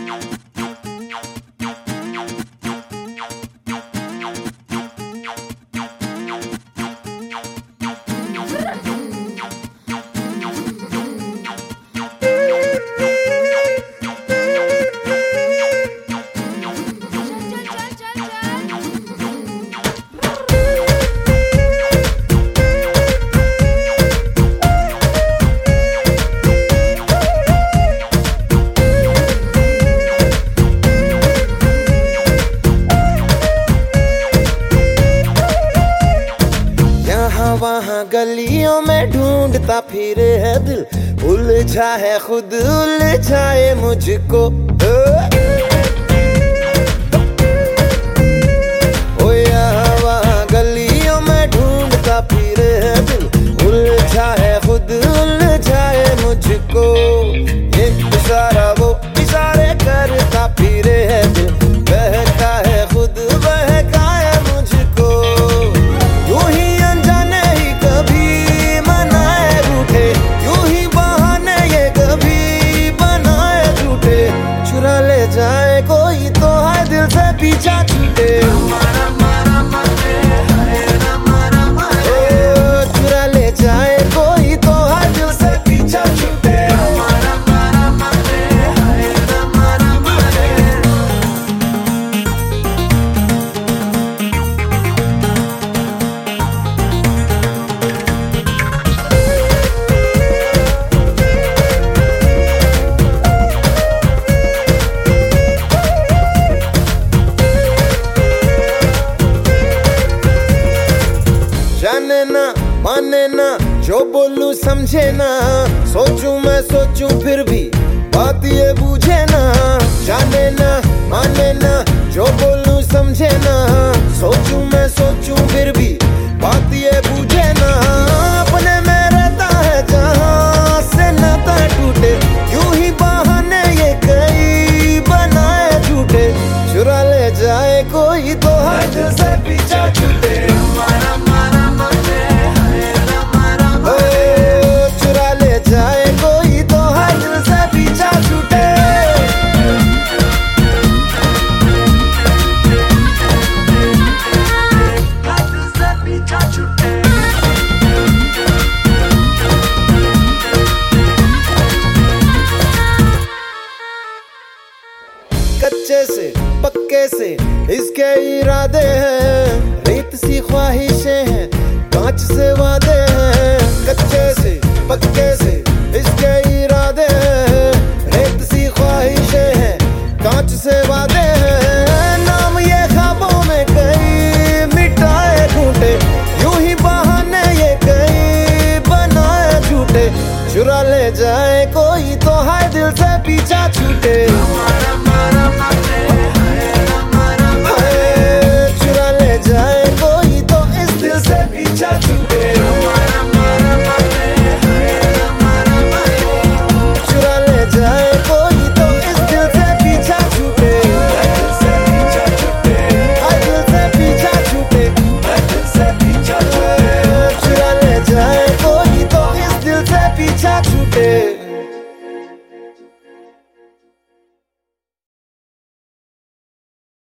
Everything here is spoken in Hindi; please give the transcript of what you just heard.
वहाँ गलियों में ढूंढता फिरे है दिल, उलझा है खुद उलझाए मुझको। ओ यहाँ वहाँ गलियों में ढूंढता फिरे है दिल, उलझा है खुद उलझाए मुझको। एक इशारा वो इशारे करता फिरे है दिल, बहका है खुद बहका है मुझको। यूं ही अनजाने ही कभी मनाए रूठे, यूं ही बहाने ये कभी बनाए झूठे। चुरा ले जाए कोई तो है दिल से पीछा छूटे। चुरा ले जाए कोई तो है दिल से पीछा छूटे। जाने ना माने ना जो बोलूं समझे ना, सोचूं मैं सोचूं फिर भी बात ये बूझे ना। जाने ना माने ना जो बोलूं समझे ना, सोचूं मैं सोचूं फिर भी बात ये बूझे ना। अपने में रहता है जहां से नाता टूटे, यूं ही बहाने ये कई बनाए झूठे। चुरा ले जाए कोई तो हाथ से पीछा छूटे। चुरा ले जाए कोई तो हाथ से पीछा छूटे। कच्चे से पक्के से इसके इरादे हैं, रेत सी ख्वाहिशें हैं कांच से वादे हैं। कच्चे से पक्के से इसके इरादे हैं, रेत सी ख्वाहिशें हैं कांच से वादे हैं। नाम ये ख्वाबों में कई मिटाए ढूंढे, यूं ही बहाने ये कई बनाए झूठे। चुरा ले जाए कोई तो है दिल से पीछा छूटे। चुरा ले जाए कोई तो इस दिल से पीछा छूटे।